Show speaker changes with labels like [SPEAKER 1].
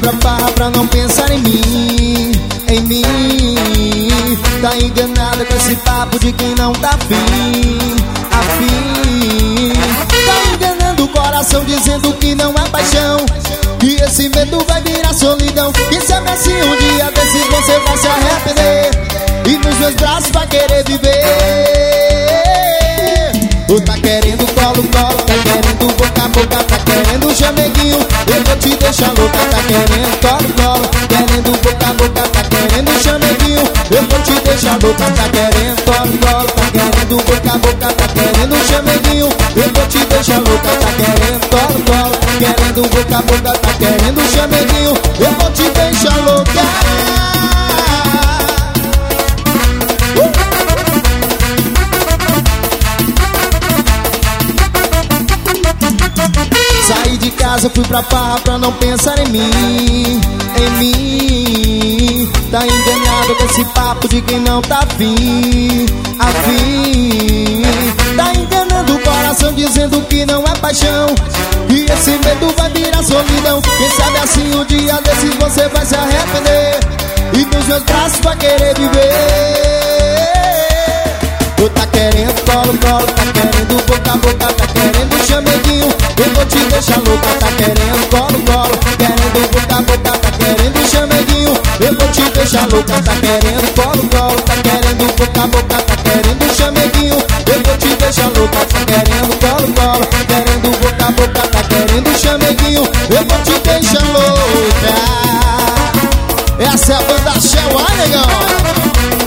[SPEAKER 1] pra farra pra não pensar em mim, em mim. Tá enganada com esse papo de quem não tá afim. Tá enganando o coração dizendo que não é paixão, que esse medo vai virar solidão. Quem sabe assim um dia desses você vai se arrepender e nos meus braços vai querer viver. Ou tá querendo colo, colo, tá querendo boca a boca, tá querendo chameguinho, eu vou te deixar louca. Tá querendo colo, colo, querendo boca a boca, tá querendo chameguinho, eu vou te deixar louca. Tá querendo colo, colo, tá querendo boca a boca, tá querendo chameguinho, eu vou te deixar louca. Tá querendo colo, colo, querendo boca a boca, tá querendo chameguinho, eu vou te deixar louca. Saí de casa, fui pra farra pra não pensar em mim, em mim. Tá enganado com esse papo de quem não tá afim. Tá enganando o coração dizendo que não é paixão, que esse medo vai virar solidão. Quem sabe assim um dia desses você vai se arrepender e nos meus braços vai querer viver. Ou tá querendo colo, colo, tá querendo boca a boca, tá querendo chameguinho, eu vou te deixar louca. Tá querendo colo, colo, querendo boca a boca, tá querendo chameguinho, eu vou te deixar louca. Tá querendo colo, colo, tá querendo boca a boca, tá querendo chameguinho, eu vou te deixar louca. Tá querendo colo, colo, querendo boca a boca, tá querendo chameguinho, eu vou te deixar louca. Essa é a banda Shell, ai negão.